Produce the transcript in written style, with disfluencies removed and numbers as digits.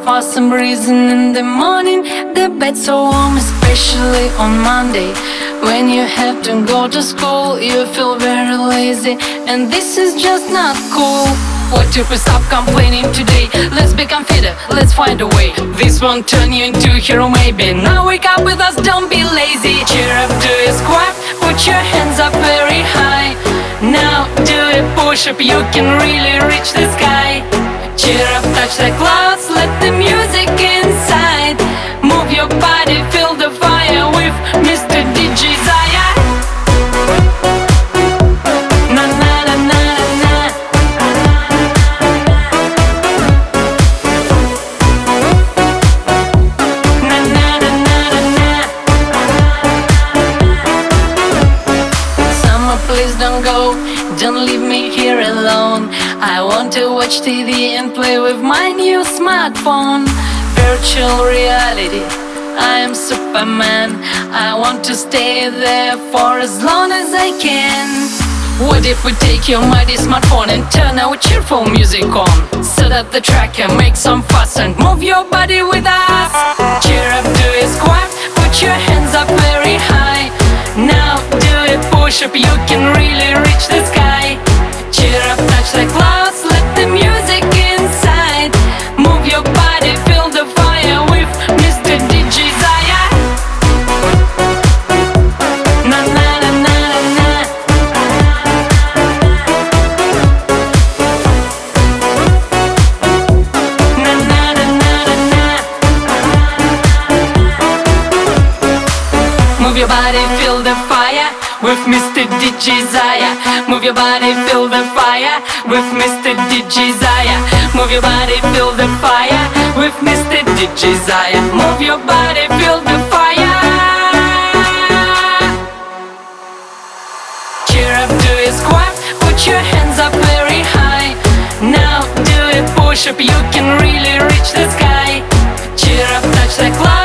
For some reason in the morning the bed's so warm, especially on Monday. When you have to go to school you feel very lazy, and this is just not cool. What if we stop complaining today? Let's become fitter, let's find a way. This won't turn you into a hero maybe. Now wake up with us, don't be lazy. Cheer up, do a squat, put your hands up very high. Now do a push-up, you can really reach the sky. Cheer up, touch the clouds, let the music inside. Move your body, feel the fire with Mr. DJ Zaya. Na na na na na. Na na na na na. Summer, please don't go, don't leave me here alone. I want to watch TV and play with my new smartphone. Virtual reality, I am Superman. I want to stay there for as long as I can. What if we take your mighty smartphone and turn our cheerful music on? Set up the track and make some fuss and move your body with us. Cheer up, do a squat, put your hands up very high. Now do a push-up, you can really reach the sky. Cheer up, touch the clouds, let the music inside. Move your body, feel the fire with Mr. DJ Zaya. Na na na na na. Na na na na na. Move your body, feel the fire with Mr. DJ Zaya. Move your body, feel the fire with Mr. DJ Zaya. Move your body, feel the fire with Mr. DJ Zaya. Move your body, feel the fire. Cheer up, do a squat, put your hands up very high. Now do a push-up, you can really reach the sky. Cheer up, touch the clouds.